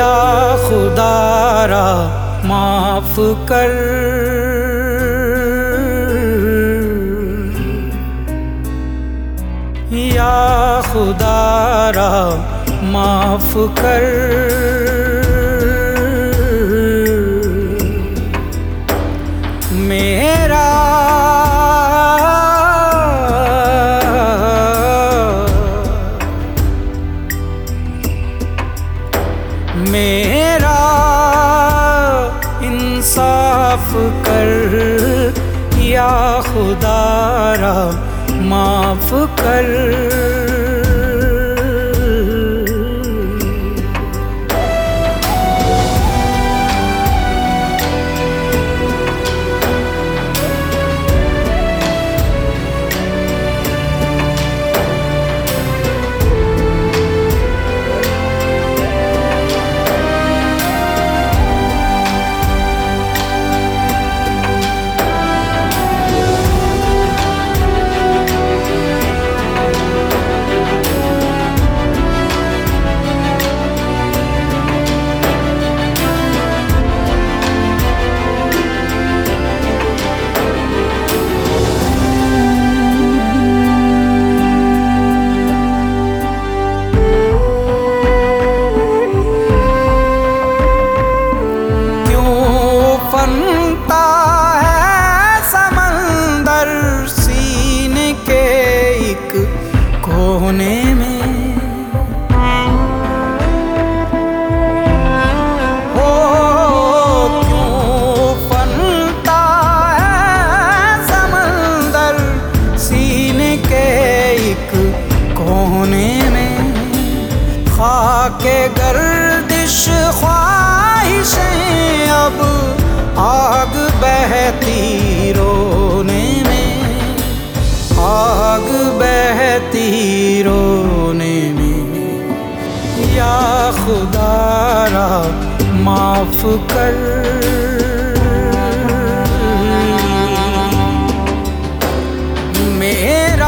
या खुदारा माफ कर, या खुदारा माफ कर। मेरा मेरा इंसाफ कर, या खुदारा माफ कर। कोने में हो क्यों फनता है समंदर सीने के एक कोने में। खाके गर्दिश ख्वाहिशें अब आग बहती रोने में, आग बहती रोने में। या खुदारा माफ कर, मेरा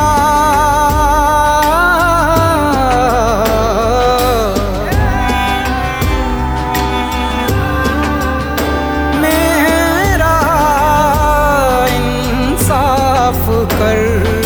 मेरा इंसाफ कर।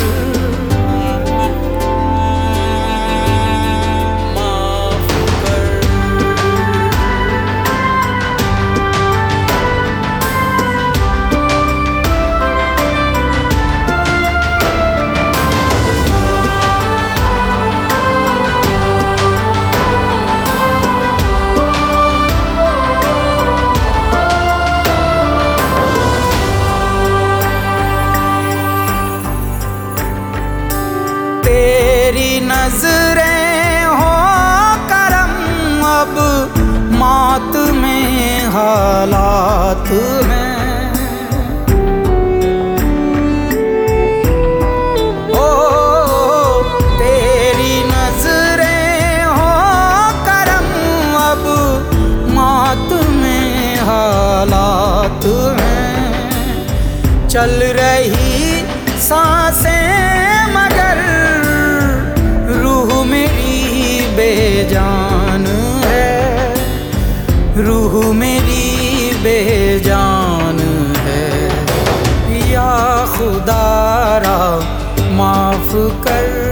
तेरी नजरें हो करम अब मौत में हालात में। ओ तेरी नजरें हो करम अब मौत में हालात में। चल रही सांसें मगर रूह मेरी बेजान है, रूह मेरी बेजान है। या खुदारा माफ कर।